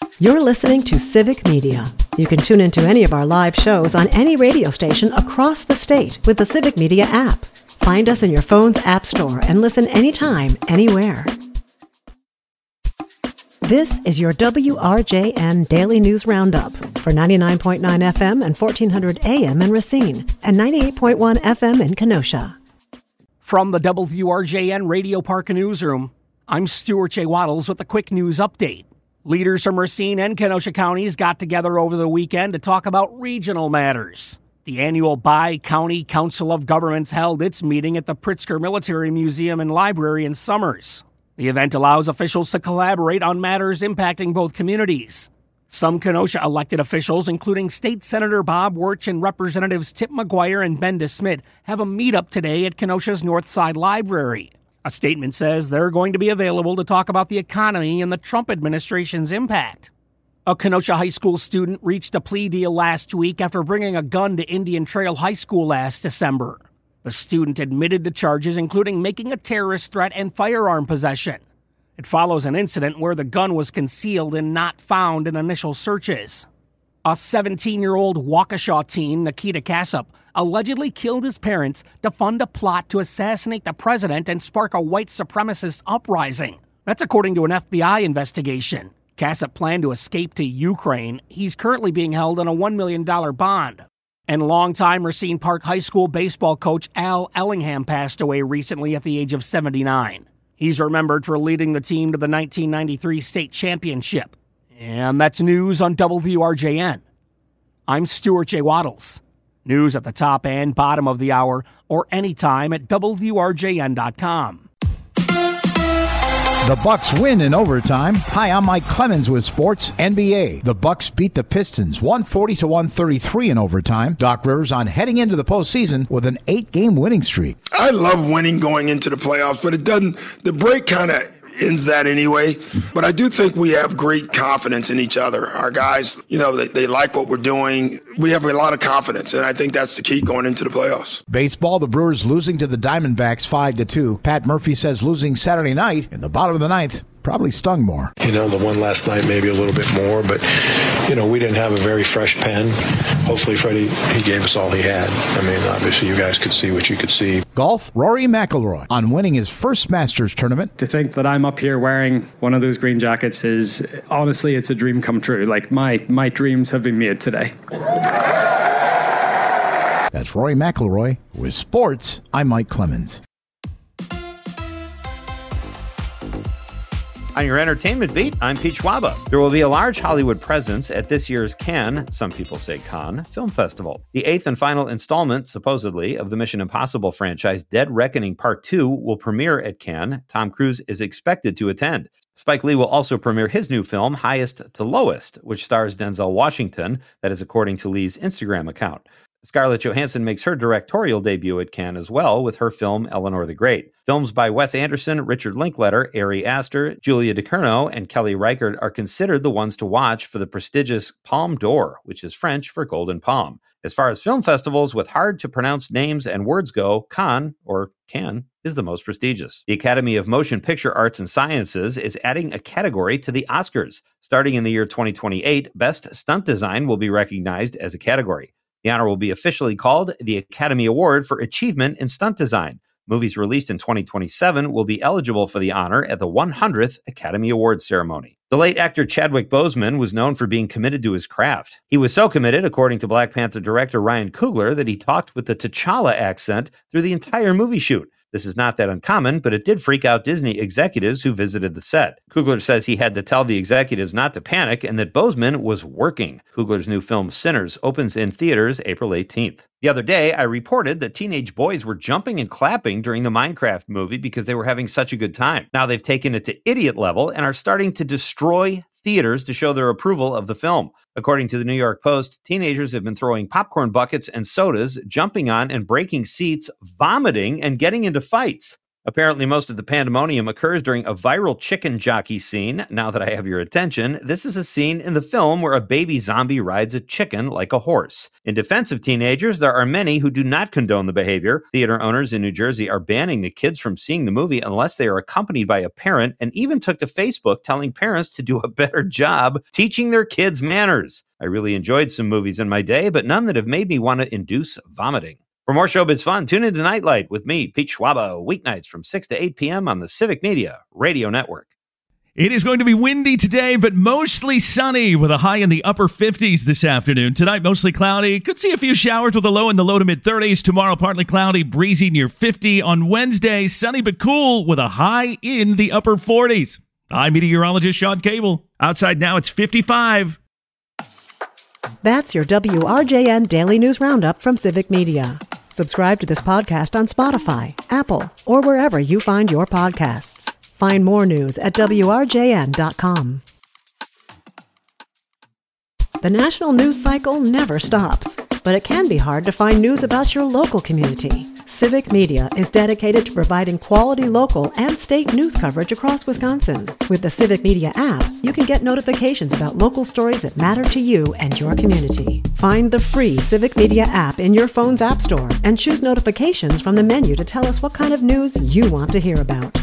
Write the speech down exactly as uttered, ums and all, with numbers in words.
You're listening to Civic Media. You can tune into any of our live shows on any radio station across the state with the Civic Media app. Find us in your phone's app store and listen anytime, anywhere. This is your W R J N Daily News Roundup for ninety-nine point nine F M and fourteen hundred A M in Racine and ninety-eight point one F M in Kenosha. From the W R J N Radio Park Newsroom, I'm Stuart J. Waddles with a quick news update. Leaders from Racine and Kenosha counties got together over the weekend to talk about regional matters. The annual Bi-County Council of Governments held its meeting at the Pritzker Military Museum and Library in Summers. The event allows officials to collaborate on matters impacting both communities. Some Kenosha elected officials, including State Senator Bob Wirtz and Representatives Tip McGuire and Ben DeSmit, have a meetup today at Kenosha's North Side Library. A statement says they're going to be available to talk about the economy and the Trump administration's impact. A Kenosha high school student reached a plea deal last week after bringing a gun to Indian Trail High School last December. The student admitted to charges including making a terrorist threat and firearm possession. It follows an incident where the gun was concealed and not found in initial searches. A seventeen-year-old Waukesha teen, Nikita Kassup, allegedly killed his parents to fund a plot to assassinate the president and spark a white supremacist uprising. That's according to an F B I investigation. Kassup planned to escape to Ukraine. He's currently being held on a one million dollars bond. And longtime Racine Park High School baseball coach Al Ellingham passed away recently at the age of seventy-nine. He's remembered for leading the team to the nineteen ninety-three state championship. And that's news on W R J N. I'm Stuart J. Waddles. News at the top and bottom of the hour or anytime at W R J N dot com. The Bucks win in overtime. Hi, I'm Mike Clemens with Sports N B A. The Bucks beat the Pistons one forty to one thirty-three in overtime. Doc Rivers on heading into the postseason with an eight-game winning streak. I love winning going into the playoffs, but it doesn't. The break kind of ends that anyway. But I do think we have great confidence in each other. Our guys, you know, they, they like what we're doing. We have a lot of confidence, and I think that's the key going into the playoffs. Baseball, the Brewers losing to the Diamondbacks five to two. Pat Murphy says losing Saturday night in the bottom of the ninth probably stung more. You know, the one last night maybe a little bit more, but, you know, we didn't have a very fresh pen. Hopefully, Freddie, he gave us all he had. I mean, obviously, you guys could see what you could see. Golf, Rory McIlroy on winning his first Masters tournament. To think that I'm up here wearing one of those green jackets is, honestly, it's a dream come true. Like, my, my dreams have been made today. That's Rory McIlroy with Sports. I'm Mike Clemens. On your entertainment beat, I'm Pete Schwaba. There will be a large Hollywood presence at this year's Cannes, some people say Cannes, Film Festival. The eighth and final installment, supposedly, of the Mission Impossible franchise, Dead Reckoning Part two, will premiere at Cannes. Tom Cruise is expected to attend. Spike Lee will also premiere his new film, Highest to Lowest, which stars Denzel Washington. That is according to Lee's Instagram account. Scarlett Johansson makes her directorial debut at Cannes as well with her film Eleanor the Great. Films by Wes Anderson, Richard Linklater, Ari Aster, Julia DeCurno, and Kelly Reichardt are considered the ones to watch for the prestigious Palme d'Or, which is French for Golden Palm. As far as film festivals with hard-to-pronounce names and words go, Cannes, or Cannes, is the most prestigious. The Academy of Motion Picture Arts and Sciences is adding a category to the Oscars. Starting in the year twenty twenty-eight, Best Stunt Design will be recognized as a category. The honor will be officially called the Academy Award for Achievement in Stunt Design. Movies released in twenty twenty-seven will be eligible for the honor at the one hundredth Academy Awards ceremony. The late actor Chadwick Boseman was known for being committed to his craft. He was so committed, according to Black Panther director Ryan Coogler, that he talked with the T'Challa accent through the entire movie shoot. This is not that uncommon, but it did freak out Disney executives who visited the set. Coogler says he had to tell the executives not to panic and that Boseman was working. Coogler's new film Sinners opens in theaters April eighteenth. The other day, I reported that teenage boys were jumping and clapping during the Minecraft movie because they were having such a good time. Now they've taken it to idiot level and are starting to destroy theaters to show their approval of the film. According to the New York Post, teenagers have been throwing popcorn buckets and sodas, jumping on and breaking seats, vomiting, and getting into fights. Apparently, most of the pandemonium occurs during a viral chicken jockey scene. Now that I have your attention, this is a scene in the film where a baby zombie rides a chicken like a horse. In defense of teenagers, there are many who do not condone the behavior. Theater owners in New Jersey are banning the kids from seeing the movie unless they are accompanied by a parent, and even took to Facebook telling parents to do a better job teaching their kids manners. I really enjoyed some movies in my day, but none that have made me want to induce vomiting. For more showbiz fun, tune into Nightlight with me, Pete Schwaba, weeknights from six to eight p.m. on the Civic Media Radio Network. It is going to be windy today, but mostly sunny with a high in the upper fifties this afternoon. Tonight, mostly cloudy. Could see a few showers with a low in the low to mid-thirties. Tomorrow, partly cloudy, breezy near fifty. On Wednesday, sunny but cool with a high in the upper forties. I'm meteorologist Sean Cable. Outside now, it's fifty-five. That's your W R J N Daily News Roundup from Civic Media. Subscribe to this podcast on Spotify, Apple, or wherever you find your podcasts. Find more news at W R J N dot com. The national news cycle never stops, but it can be hard to find news about your local community. Civic Media is dedicated to providing quality local and state news coverage across Wisconsin. With the Civic Media app, you can get notifications about local stories that matter to you and your community. Find the free Civic Media app in your phone's app store and choose notifications from the menu to tell us what kind of news you want to hear about.